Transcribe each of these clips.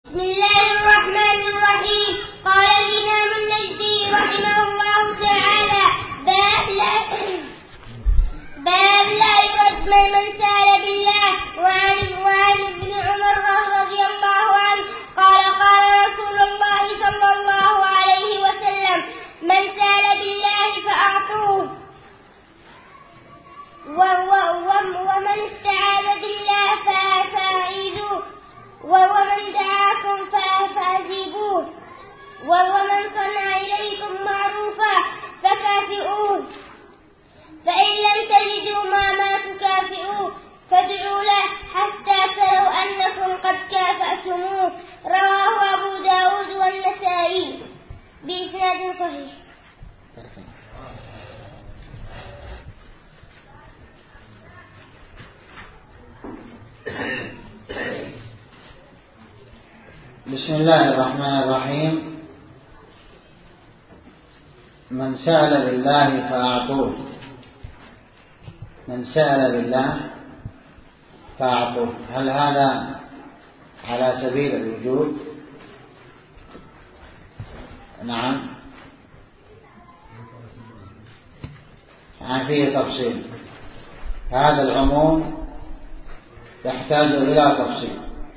بسم الله الرحمن الرحيم. قال الإمام النجدي رحمه الله تعالى: باب لا يرد من سال بالله. وعن ابن عمر رضي الله عنه قال: قال رسول الله صلى الله عليه وسلم: من سال بالله فأعطوه، ومن استعاذ بالله فأعيذوه، ومن دعاكم فأجيبوه، ومن صنع إليكم معروفا فكافئوه، فإن لم تجدوا ما تكافئوه فادعوا له حتى تروا أنكم قد كافأتموه. رواه أبو داود والنسائي بإسناد صحيح. بسم الله الرحمن الرحيم. من سأل بالله فأعطوه. من سأل بالله فأعطوه، هل هذا على سبيل الوجوب؟ نعم، فيه تفصيل. هذا العموم يحتاج إلى تفصيل.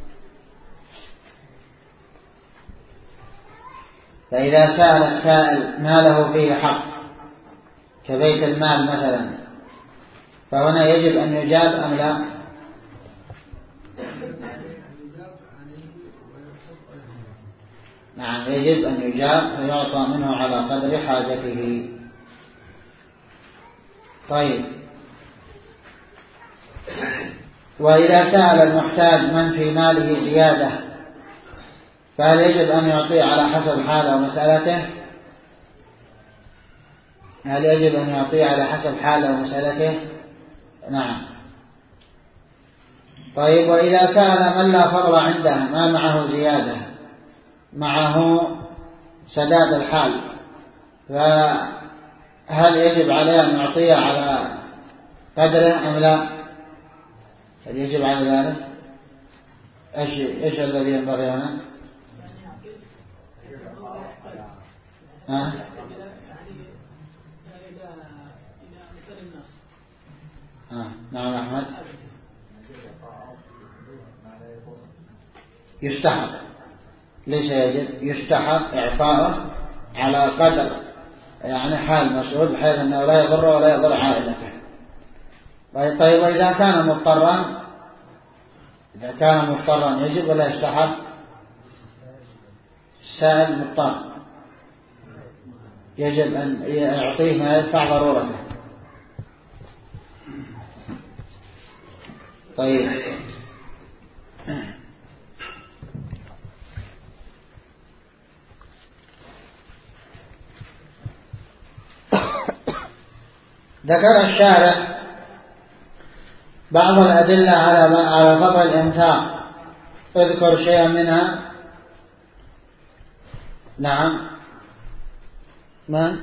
فإذا سأل السائل ما له فيه حق كبيت المال مثلا، فهنا يجب أن يجاب أم لا؟ نعم، يجب أن يجاب ويعطى منه على قدر حاجته. طيب، وإذا سأل المحتاج من في ماله زيادة، فهل يجب أن يعطيه على حسب حاله ومسألته؟ هل يجب أن يعطيه على حسب حاله ومسألته؟ نعم. طيب، وإذا سأل من لا فضل عنده، ما معه زيادة، معه سداد الحال، فهل يجب عليه أن يعطيه على قدره أم لا؟ هل يجب على ذلك؟ إيش الذي ينبغي هنا؟ نعم أحمد. يستحق، ليس يجب، يستحق إعطاءه على قدر يعني حال مسؤول، بحيث أنه لا يضر ولا يضر عائلته. طيب، وإذا كان مضطرا، إذا كان مضطرا يجب ولا يستحق؟ السائل مضطر، يجب أن يعطيه ما يدفع ضرورته. طيب، ذكر الشارع بعض الأدلة على فضل الإنفاق، اذكر شيئا منها. نعم، من؟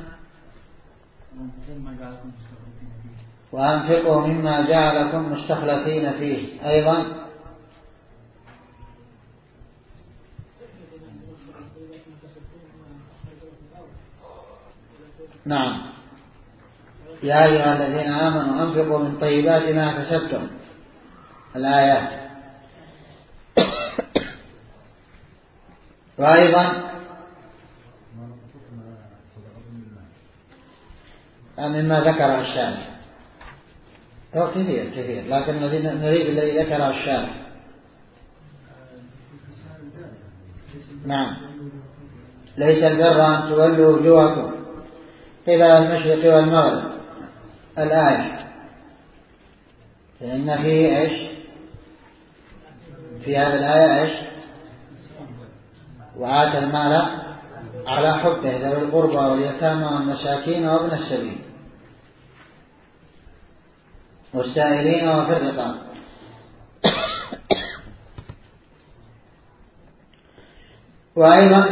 وأنفقوا مما جعلكم مستخلفين فيه. أيضا نعم، يا أيها الذين آمنوا أنفقوا من طيبات ما كسبتم، الآيات. وأيضا مما ذكره الشارع، هو كثير، لكن نريد الذي ذكره الشارع. نعم، ليس البر أن تولوا وجوهكم قبل المشرق والمغرب، الآية. لأن فيه إيش؟ في هذه الآية إيش؟ وآتى المال على حبه ذوي القربى واليتامى والمساكين وابن السبيل والسائلين وفي الرقاب. وأيضا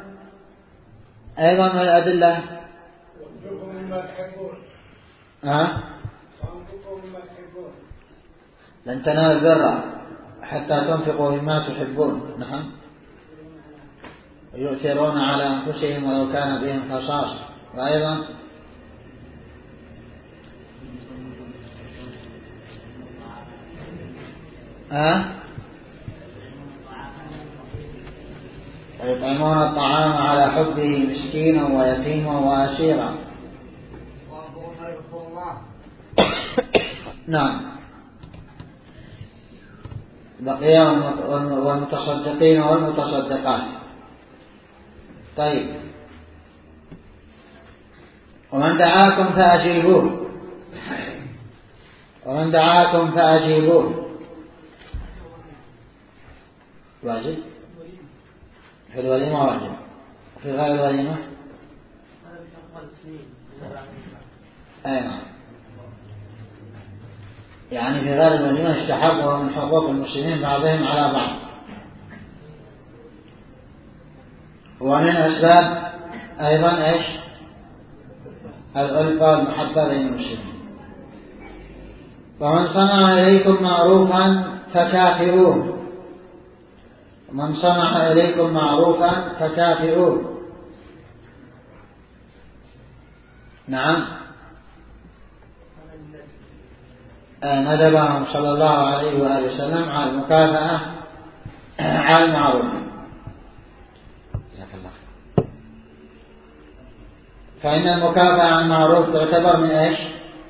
من الأدلة لن تنالوا البر حتى تنفقوا مما تحبون. نعم، يؤثرون على أنفسهم ولو كان بهم خصاصة. وأيضا يطعمون الطعام على حبه مسكينا ويتيما وأسيرا. نعم. بقي والمتصدقين والمتصدقات. طيب. ومن دعاكم فأجيبوه، ومن دعاكم فأجيبوه. واجب في الوليمة، واجب في غير الوليمة. أيوة. يعني في غير الوليمة يستحب، ومن حقوق المسلمين بعضهم على بعض. ومن أسباب أيضا إيش؟ الألفة والمحبة بين المسلمين. ومن صنع إليكم معروفا فكافئوه، من صنع إليكم معروفا فكافئوه. نعم. ندبهم صلى الله عليه وآله وسلم على المكافأة على المعروف. جزاك الله. فإن المكافأة على المعروف تعتبر من إيش؟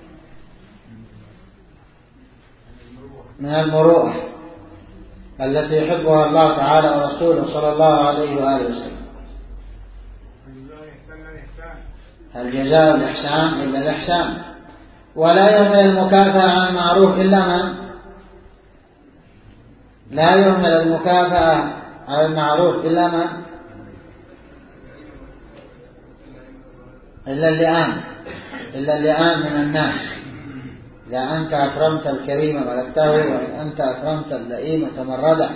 من المروءة التي يحبها الله تعالى ورسوله صلى الله عليه وآله وسلم. الجزاء والإحسان إلا الإحسان. ولا يهمل المكافأة عن المعروف إلا من؟ لا يهمل المكافأة على المعروف إلا من؟ إلا اللئام من الناس. إذا أنت أكرمت الكريم ملكته، وإن أنت أكرمت اللئيم تمرده.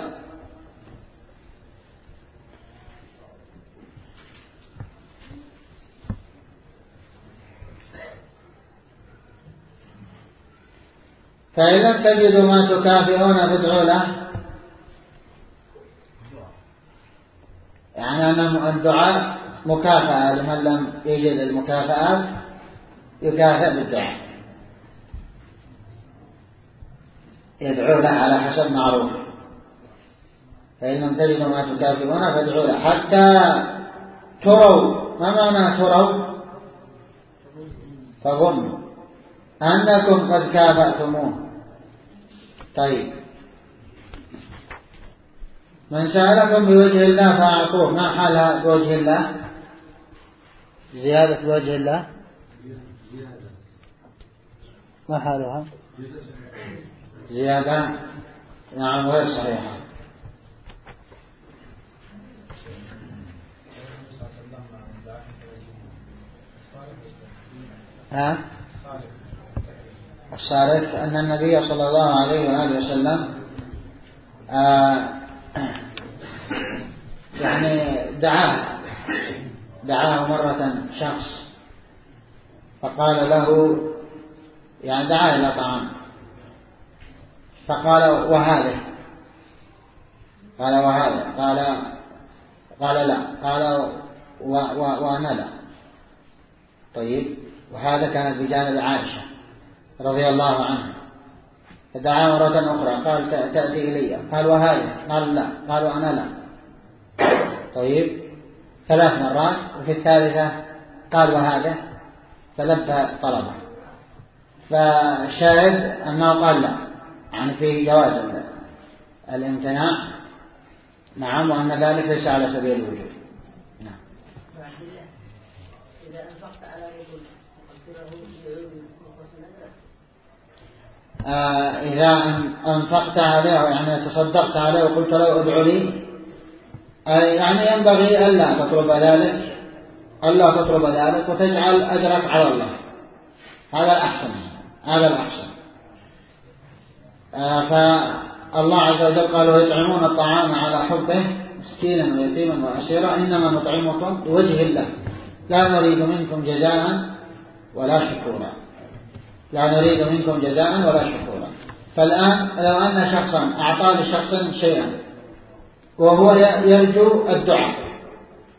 فإن لم تجدوا ما تكافئون فادعوا له. يعني أن الدعاء مكافأة لمن لم يجد المكافآت، يكافئ بالدعاء، يدعو له على حسب معروفه. فإن لم تجدوا ما تكافئون فادعوا له حتى تروا. ما معنى تروا؟ تظنوا أنكم قد كافأتموه. طيب. من سألكم بوجه الله فأعطوه. ما حالها بوجه الله؟ زيادة بوجه الله ما حالها؟ زيادة. نعم، غير صحيحة. الصارف أن النبي صلى الله عليه وآله وسلم يعني دعاه مرة شخص، فقال له، يعني دعاه إلى طعام، فقال وهذا؟ قال وهذا؟ قال لا. قال وأنا لا. طيب. وهذا كانت بجانب عائشة رضي الله عنها. فدعا مرة أخرى، قال تأتي إلي. قال وهذا؟ قال لا. قال وأنا لا. طيب. 3 مرات. وفي الثالثة قال وهذا، فلبى طلبه. فشاهد أنه قال لا، يعني في جواز الامتناع. نعم. وأن ذلك ليس على سبيل الوجوب. نعم. إذا أنفقت على رجل إذا أنفقت عليه، يعني تصدقت عليه وقلت له ادعو لي، يعني ينبغي ألا تطلب ذلك وتجعل أجرك على الله. هذا الأحسن. فالله عز وجل قال ويطعمون الطعام على حبه مسكينا ويتيما وأسيرا إنما نطعمكم لوجه الله لا نريد منكم جزاء ولا شكورا. فالآن لو أن شخصا أعطى لشخص شيئا وهو يرجو الدعاء،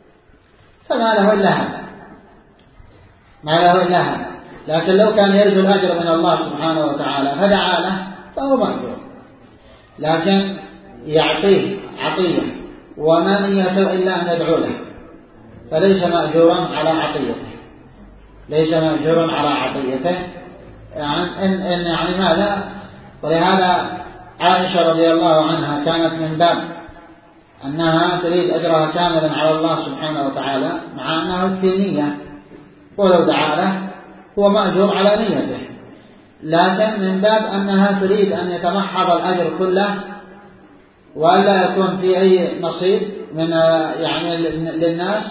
فما له إلا هذا، ما له إلا هذا. لكن لو كان يرجو الأجر من الله سبحانه وتعالى فدعا له فهو مأجور، لكن يعطيه عطية وما نيته إلا أن يدعو له، فليس مأجورا على عطيته، ليس مأجورا على عطيته. يعني ماذا؟ ولهذا عائشة رضي الله عنها كانت من باب أنها تريد أجرها كاملا على الله سبحانه وتعالى، مع أنه في نية، ولو دعا له هو مأجور على نيته، لكن من باب أنها تريد أن يتمحض الأجر كله وألا يكون في أي نصيب من يعني للناس.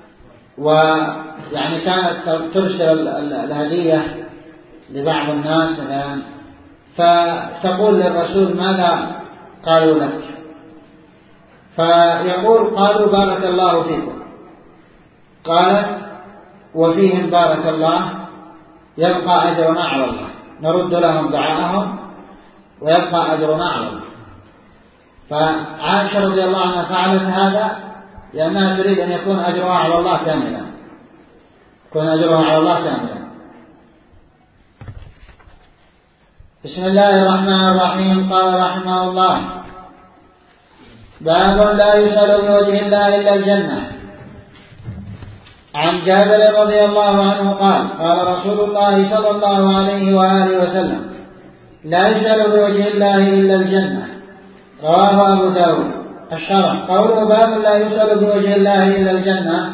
ويعني كانت ترسل الهدية لبعض الناس مثلا، فتقول للرسول ماذا قالوا لك؟ فيقول قالوا بارك الله فيكم. قالت وفيهم بارك الله، يبقى أجرنا على الله، نرد لهم دعاءهم ويبقى أجرنا على الله. فعائشة رضي الله عنها فعلت هذا لأنها تريد أن يكون أجرها على الله كاملا، يكون أجرها على الله كاملا. بسم الله الرحمن الرحيم. قال رحمه الله: باب لا يسأل بوجه الله إلا الجنة. عن جابر رضي الله عنه قال: قال رسول الله صلى الله عليه وآله وسلم: لا يسأل بوجه الله إلا الجنة. رواه أبو داود. الشرح: قوله باب لا يسأل بوجه الله إلا الجنة،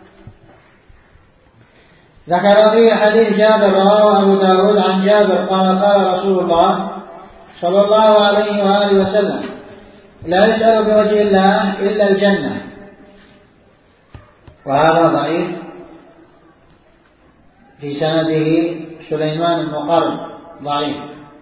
ذكر فيه حديث جابر رواه أبو داود عن جابر قال: قال رسول الله صلى الله عليه وآله وسلم: لا يسأل بوجه الله إلا الجنة. وهذا ضعيف، في سنده سليمان المقرن ضعيف.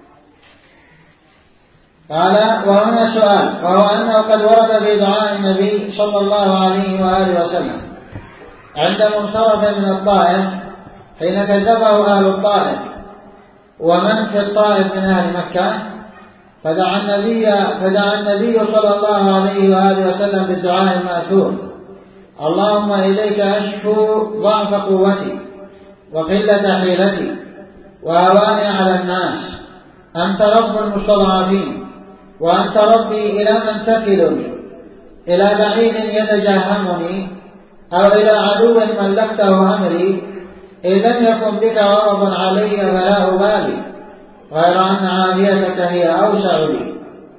قال: وهنا سؤال، وهو أنه قد ورد في دعاء النبي صلى الله عليه وآله وسلم عند منصرف من الطائف حين كذبه أهل الطائف ومن في الطائف من أهل مكة، فدعا النبي صلى الله عليه وآله وسلم بالدعاء المأثور: اللهم إليك أشكو ضعف قوتي وقلة حيلتي وهواني على الناس، أنت رب المستضعفين، وأنت ربي إلى من تكلني؟ إلى بعيد يتجهمني أو إلى عدو ملكته أمري؟ إن لم يكن بك غضب علي فلا أبالي، غير أن عافيتك هي أوسع لي.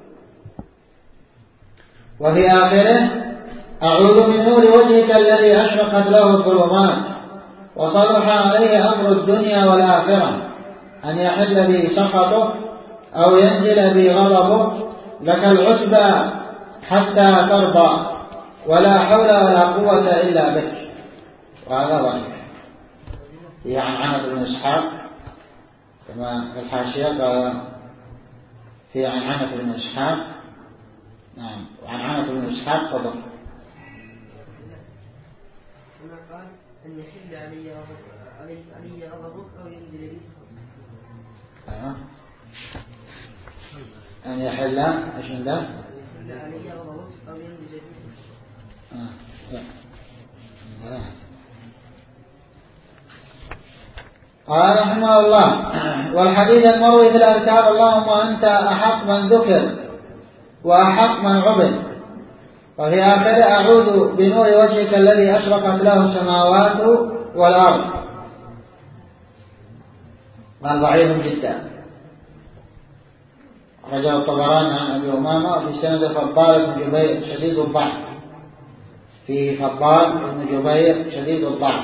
وفي آخره: أعوذ بنور وجهك الذي أشرقت له الظلمات وصلح عليه أمر الدنيا والآخرة أن يحل بي سخطك أو ينزل بي غضبك، لك العتبى حتى ترضى، ولا حول ولا قوة إلا بك. وهذا ضعيف. عن عنة بن إسحاق كما في الحاشية قال في عن عنة بن إسحاق. نعم. وعن عنة بن إسحاق فضل هنا قال أن يحل علي غضبك أو ينزل بي سخطك. أن يحل إيش من ذا؟ يحل علي غضبك أو ينزل بي سخطك. لا. قال رحمه الله: والحديث المروي في الأذكار: اللهم أنت أحق من ذكر وأحق من عبد. وفي آخر: أعوذ بنور وجهك الذي أشرقت له السماوات والأرض. قال ضعيف جدا. رجع الطبراني عن أبي أمامة وفي سند فضال بن جبير شديد الضعف، في فضال بن جبير شديد الضعف.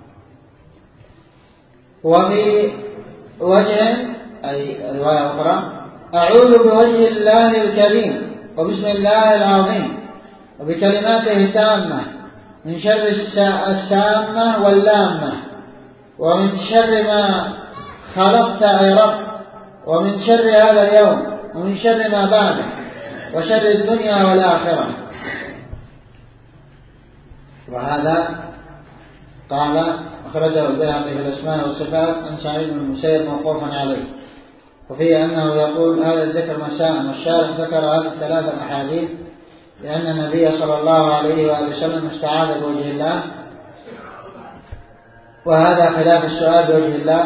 وفي وجه أي رواية أخرى: أعوذ بوجه الله الكريم وبسم الله العظيم وبكلماته التامة من شر السامة واللامة، ومن شر ما خلقت أي رب، ومن شر هذا اليوم، ومن شر ما بعده، وشر الدنيا والآخرة. وهذا قال أخرجه البيهقي في الأسماء والصفات عن سعيد بن المسيب موقوفا عليه، وفيه أنه يقول هذا الذكر مساء. والشارح ذكر هذه الثلاث الأحاديث لأن النبي صلى الله عليه وآله وسلم استعاذ بوجه الله وهذا خلاف السؤال بوجه الله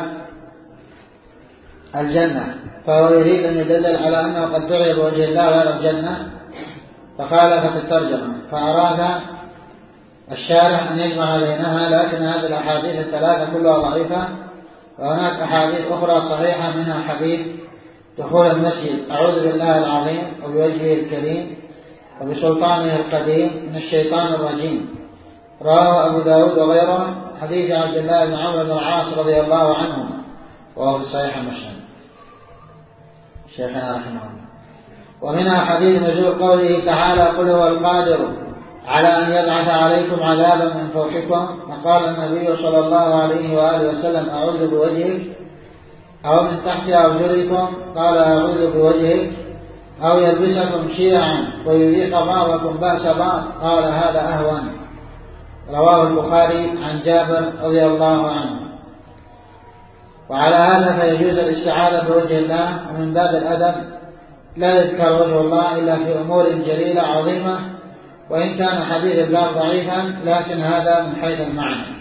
الجنة، فهو يريد أن يدلل على أنه قد دعي بوجه الله غير الجنة فخالفت الترجمة، فأراد الشارح أن يجمع بينها، لكن هذه الأحاديث الثلاثة كلها ضعيفة، وهناك أحاديث أخرى صحيحة، منها حديث دخول المسجد أعوذ بالله العظيم وبوجهه الكريم وبسلطانه القديم من الشيطان الرجيم، رواه أبو داود وغيره، حديث عبد الله بن عمرو بن العاص رضي الله عنهما، وهو في صحيح مسلم شيخنا رحمه الله. ومنها حديث نزول قوله تعالى قل هو القادر على أن يبعث عليكم عذابا من فوقكم، وقال النبي صلى الله عليه وآله وسلم أعوذ بوجهك، أو من تحت أرجلكم، قال أعوذ بوجهك، أو يلبسكم شيعا ويذيق بعضكم بأس بعض، قال هذا أهون، رواه البخاري عن جابر رضي الله عنه. وعلى هذا فيجوز الاستعاذة بوجه الله، ومن باب الأدب لا يذكر وجه الله إلا في أمور جليلة عظيمة، وإن كان حديث الباب ضعيفا لكن هذا من حيث المعنى،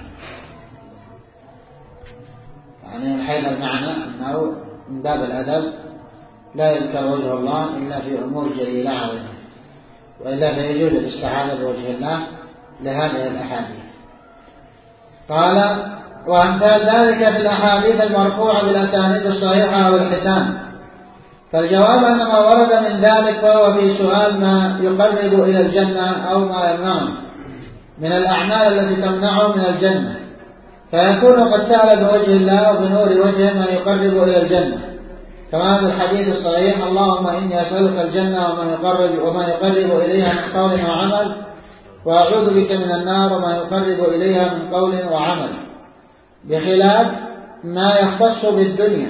يعني من حيث المعنى أنه من باب الأدب لا يذكر وجه الله إلا في أمور جليلة عظيمة، وإلا فيجوز الاستعاذة بوجه الله لهذه الأحاديث. قال وأمثال ذلك في الأحاديث المرفوعة بالأسانيد الصحيحة والحسان، فالجواب أن ما ورد من ذلك فهو في سؤال ما يقرب إلى الجنة أو ما يمنعه من الأعمال التي تمنعه من الجنة، فيكون قد سأل بوجه الله وبنور وجهه ما يقرب إلى الجنة، كما في الحديث الصحيح اللهم إني أسألك الجنة وما يقرب إليها من قول وعمل، وأعوذ بك من النار وما يقرب إليها من قول وعمل، بخلاف ما يختص بالدنيا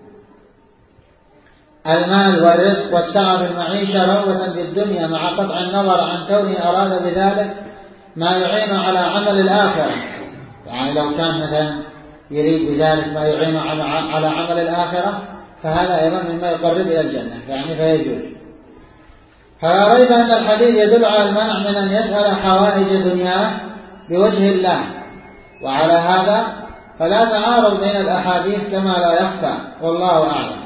المال والرزق والسعة في المعيشة رغبة بالدنيا مع قطع النظر عن كونه أراد بذلك ما يعين على عمل الآخرة، يعني لو كان مثلا يريد بذلك ما يعين على عمل الآخرة فهذا أيضا مما يقرب إلى الجنة، يعني فيجوز. فلا ريب أن الحديث يدل على المنع من أن يسأل حوائج دنياه بوجه الله، وعلى هذا فلا تعارض بين الأحاديث كما لا يخفى، والله أعلم.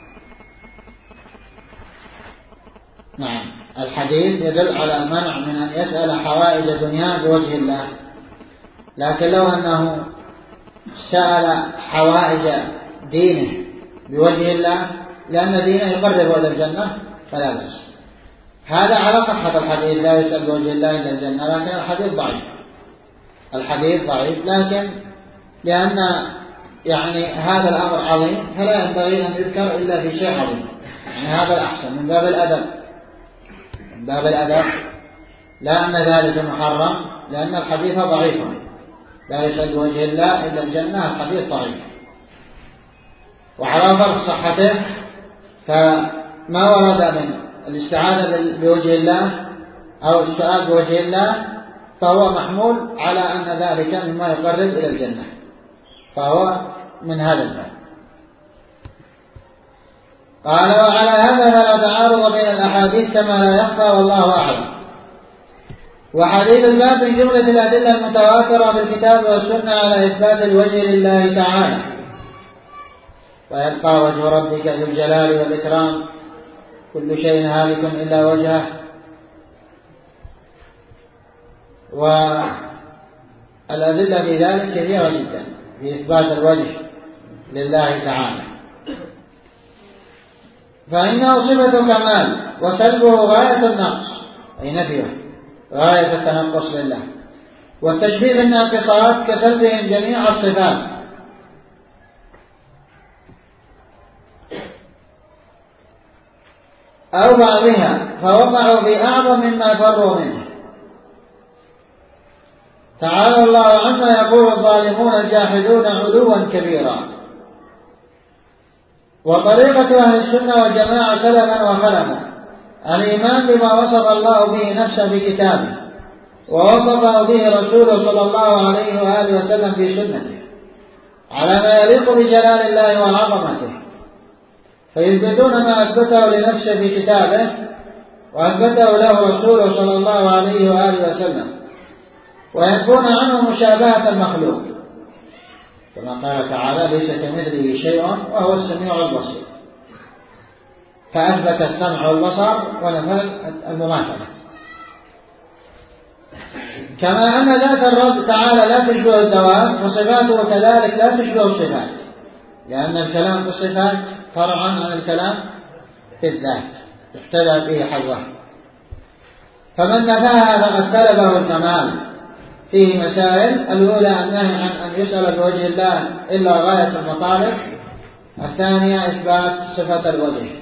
نعم، الحديث يدل على المنع من أن يسأل حوائج دنياه بوجه الله، لكن لو أنه سأل حوائج دينه بوجه الله لأن دينه يقرب إلى الجنة فلا بأس. هذا على صحة الحديث لا يسأل بوجه الله إلى الجنة، لكن الحديث ضعيف، الحديث ضعيف، لكن لأن يعني هذا الأمر عظيم فلا ينبغي أن يذكر إلا في شيء عظيم، يعني هذا الأحسن من باب الأدب، من باب الأدب، لا أن ذلك محرم، لأن الحديث ضعيف، لا يسأل بوجه الله إلا الجنة، الحديث ضعيف. وعلى فرض صحته فما ورد من الاستعاذة بوجه الله أو السؤال بوجه الله فهو محمول على أن ذلك مما يقرب إلى الجنة، فهو من هذا الباب. قال وعلى هذا فلا تعارض بين الأحاديث كما لا يخفى، والله أعلم. وحديث الباب من جملة الأدلة المتواترة في الكتاب والسنة على إثبات الوجه لله تعالى، ويبقى وجه ربك ذو الجلال والإكرام، كل شيء هالك إلا وجهه. والأدلة في ذلك كثيرة جدا في إثبات الوجه لله تعالى، فإنه صفة كمال وسلبه غاية النقص، أي نفيه غاية التنقص لله، والتشبيه بالناقصات كسلبهم جميع الصفات، أو بعضها، فوقعوا في أعظم مما فروا منه. تعالى الله عما يقول الظالمون الجاحدون علوا كبيرا. وطريقة أهل السنة والجماعة سلفا وخلفا الإيمان بما وصف الله به نفسه في كتابه ووصفه به رسوله صلى الله عليه وآله وسلم في سنته على ما يليق بجلال الله وعظمته، فيثبتون ما أثبته لنفسه في كتابه وأثبته له رسوله صلى الله عليه وآله وسلم، وينفون عنه مشابهة المخلوق، كما قال تعالى ليس كمثله شيء وهو السميع البصير، فأثبت السمع والبصر ونفى المماثلة. كما أن ذات الرب تعالى لا تشبه الذوات، وصفاته كذلك لا تشبه الصفات، لأن الكلام في الصفات فرع عن الكلام في الذات يحتذى به حظه. فمن نفاها فقد سلبه الكمال. فيه مسائل: الأولى النهي عن أن يسأل بوجه الله إلا غاية المطالب، الثانية إثبات صفة الوجه.